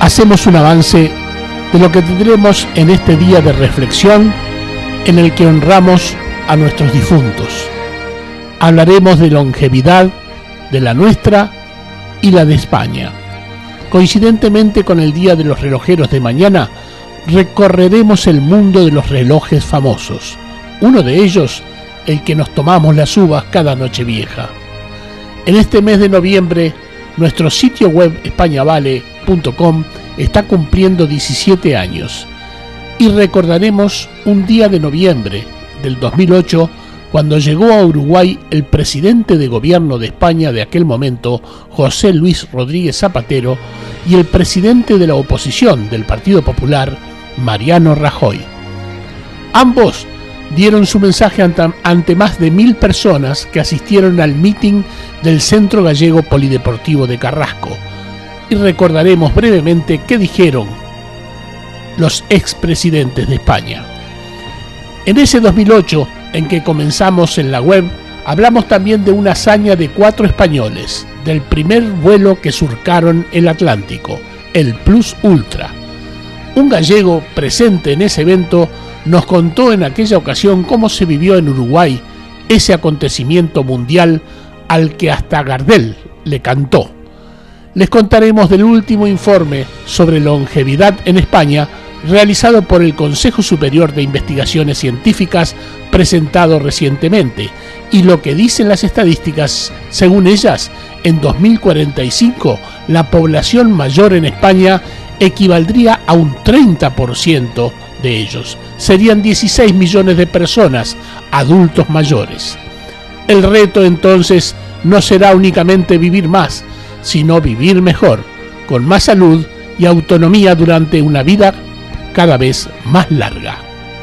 hacemos un avance de lo que tendremos en este día de reflexión en el que honramos a nuestros difuntos. Hablaremos de longevidad, de la nuestra y la de España. Coincidentemente con el Día de los Relojeros de mañana, recorreremos el mundo de los relojes famosos. Uno de ellos, el que nos tomamos las uvas cada Nochevieja. En este mes de noviembre, nuestro sitio web españavale.com está cumpliendo 17 años y recordaremos un día de noviembre del 2008 cuando llegó a Uruguay el presidente de gobierno de España de aquel momento, José Luis Rodríguez Zapatero, y el presidente de la oposición del Partido Popular, Mariano Rajoy. Ambos dieron su mensaje ante más de 1000 personas que asistieron al meeting del Centro Gallego Polideportivo de Carrasco. Y recordaremos brevemente qué dijeron los expresidentes de España. En ese 2008, en que comenzamos en la web, hablamos también de una hazaña de 4 españoles, del primer vuelo que surcaron el Atlántico, el Plus Ultra. Un gallego presente en ese evento nos contó en aquella ocasión cómo se vivió en Uruguay ese acontecimiento mundial al que hasta Gardel le cantó. Les contaremos del último informe sobre longevidad en España realizado por el Consejo Superior de Investigaciones Científicas presentado recientemente y lo que dicen las estadísticas. Según ellas, en 2045 la población mayor en España equivaldría a un 30% de ellos. Serían 16 millones de personas, adultos mayores. El reto entonces no será únicamente vivir más, sino vivir mejor, con más salud y autonomía durante una vida cada vez más larga.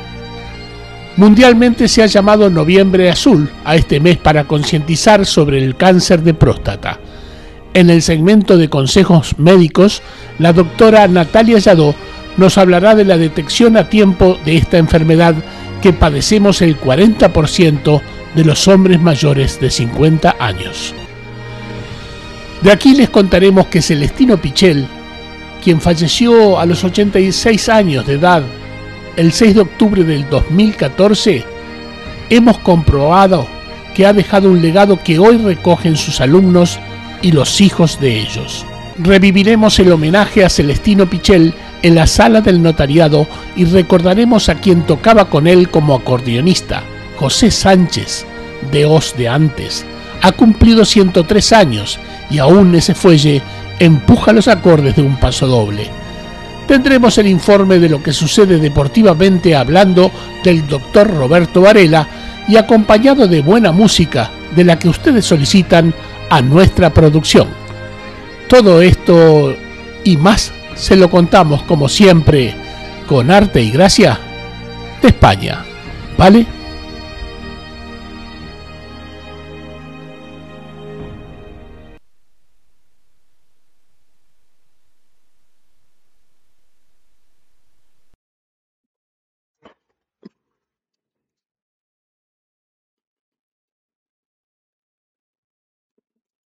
Mundialmente se ha llamado Noviembre Azul a este mes para concientizar sobre el cáncer de próstata. En el segmento de consejos médicos, la doctora Natalia Lladó nos hablará de la detección a tiempo de esta enfermedad que padecemos el 40% de los hombres mayores de 50 años. De aquí les contaremos que Celestino Pichel, quien falleció a los 86 años de edad el 6 de octubre del 2014, hemos comprobado que ha dejado un legado que hoy recogen sus alumnos y los hijos de ellos. Reviviremos el homenaje a Celestino Pichel en la sala del notariado y recordaremos a quien tocaba con él como acordeonista, José Sánchez, de Os de antes. Ha cumplido 103 años y aún ese fuelle empuja los acordes de un paso doble. Tendremos el informe de lo que sucede deportivamente hablando del doctor Roberto Varela y acompañado de buena música de la que ustedes solicitan a nuestra producción. Todo esto y más se lo contamos como siempre con arte y gracia de España, ¿vale?